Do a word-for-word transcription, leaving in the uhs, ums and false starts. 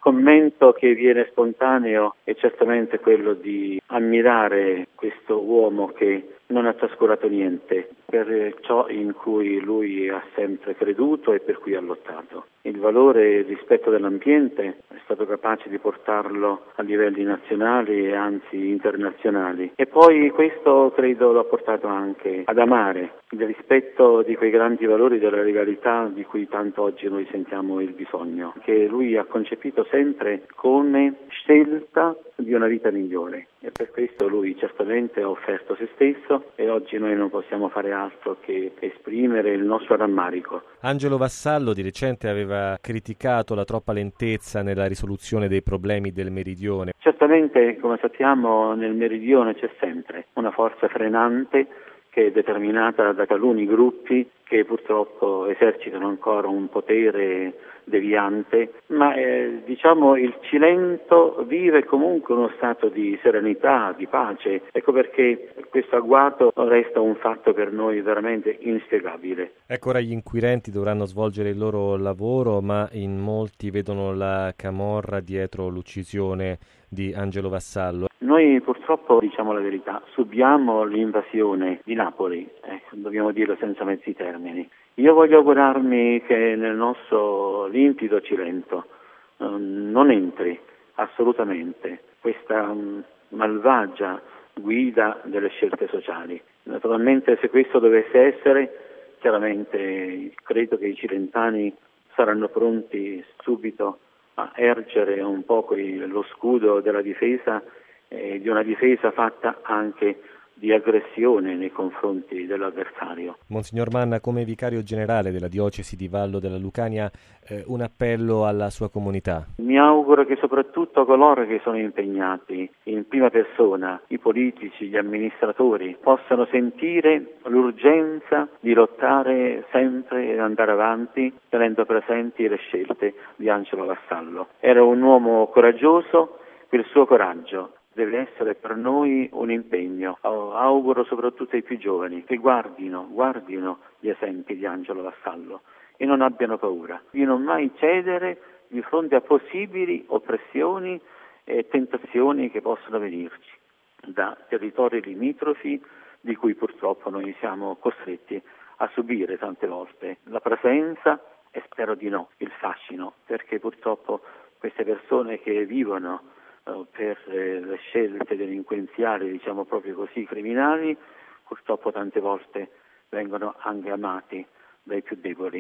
commento che viene spontaneo è certamente quello di ammirare questo uomo che non ha trascurato niente per ciò in cui lui ha sempre creduto e per cui ha lottato. Il valore e il rispetto dell'ambiente è stato capace di portarlo a livelli nazionali e anzi internazionali. E poi questo credo l'ha portato anche ad amare il rispetto di quei grandi valori della legalità di cui tanto oggi noi sentiamo il bisogno, che lui ha concepito sempre come scelta di una vita migliore. E per questo lui certamente ha offerto se stesso e oggi noi non possiamo fare altro che esprimere il nostro rammarico. Angelo Vassallo di recente aveva criticato la troppa lentezza nella risoluzione dei problemi del Meridione. Certamente, come sappiamo, nel Meridione c'è sempre una forza frenante che è determinata da taluni gruppi che purtroppo esercitano ancora un potere deviante, ma eh, diciamo il Cilento vive comunque uno stato di serenità, di pace. Ecco perché questo agguato resta un fatto per noi veramente inspiegabile. Ecco, ora gli inquirenti dovranno svolgere il loro lavoro, ma in molti vedono la camorra dietro l'uccisione di Angelo Vassallo. Noi purtroppo, diciamo la verità, subiamo l'invasione di Napoli, eh, dobbiamo dirlo senza mezzi termini. Io voglio augurarmi che nel nostro limpido Cilento eh, non entri assolutamente questa um, malvagia guida delle scelte sociali. Naturalmente se questo dovesse essere, chiaramente credo che i cilentani saranno pronti subito a ergere un po' lo scudo della difesa e di una difesa fatta anche di aggressione nei confronti dell'avversario. Monsignor Manna, come vicario generale della diocesi di Vallo della Lucania, eh, un appello alla sua comunità. Mi auguro che soprattutto coloro che sono impegnati in prima persona, i politici, gli amministratori, possano sentire l'urgenza di lottare sempre e andare avanti tenendo presenti le scelte di Angelo Vassallo. Era un uomo coraggioso, il suo coraggio deve essere per noi un impegno. Auguro soprattutto ai più giovani che guardino, guardino gli esempi di Angelo Vassallo e non abbiano paura di non mai cedere di fronte a possibili oppressioni e tentazioni che possono venirci da territori limitrofi di cui purtroppo noi siamo costretti a subire tante volte la presenza e spero di no il fascino, perché purtroppo queste persone che vivono per le scelte delinquenziali, diciamo proprio così, criminali, purtroppo tante volte vengono anche amati dai più deboli.